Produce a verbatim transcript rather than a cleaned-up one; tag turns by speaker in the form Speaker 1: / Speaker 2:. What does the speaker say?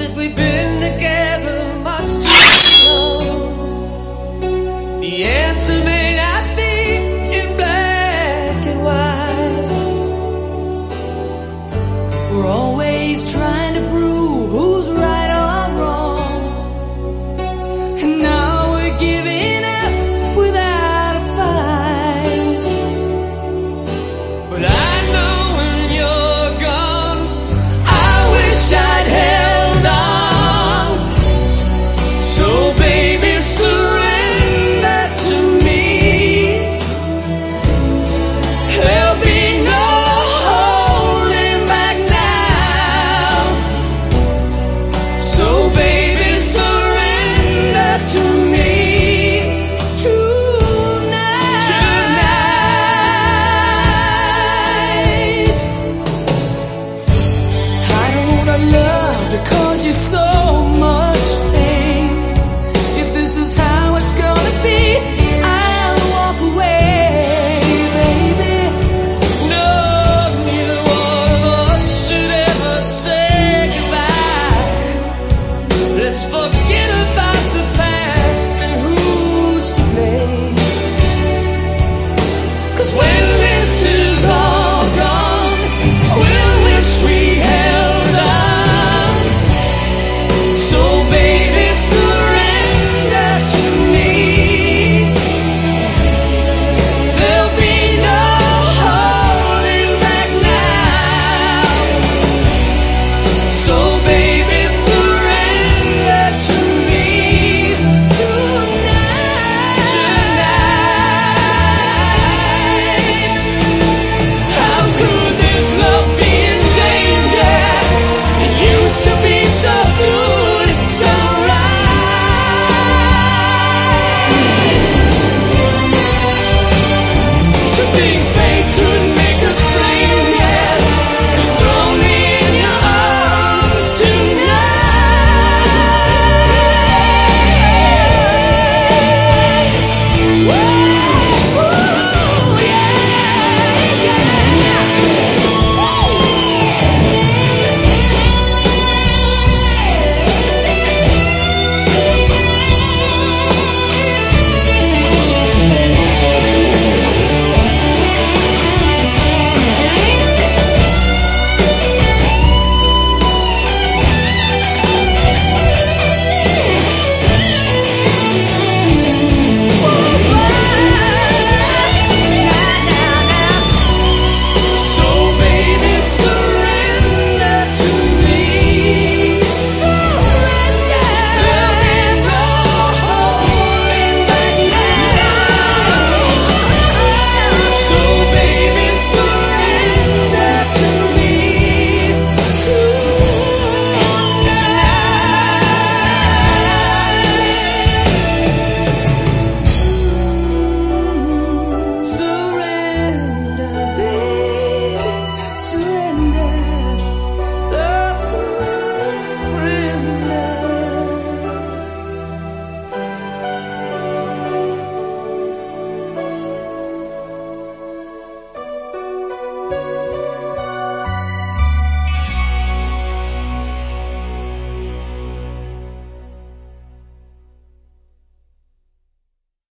Speaker 1: like we've been together much too long. The answer may not be in black and white. We're always trying to prove who's right or wrong, and now we're giving up without a fight. But I know when you're gone, I wish I'd held on. So baby, surrender to me. There'll be no holding back now. So baby, surrender to me tonight. Tonight. I don't wanna love because you're so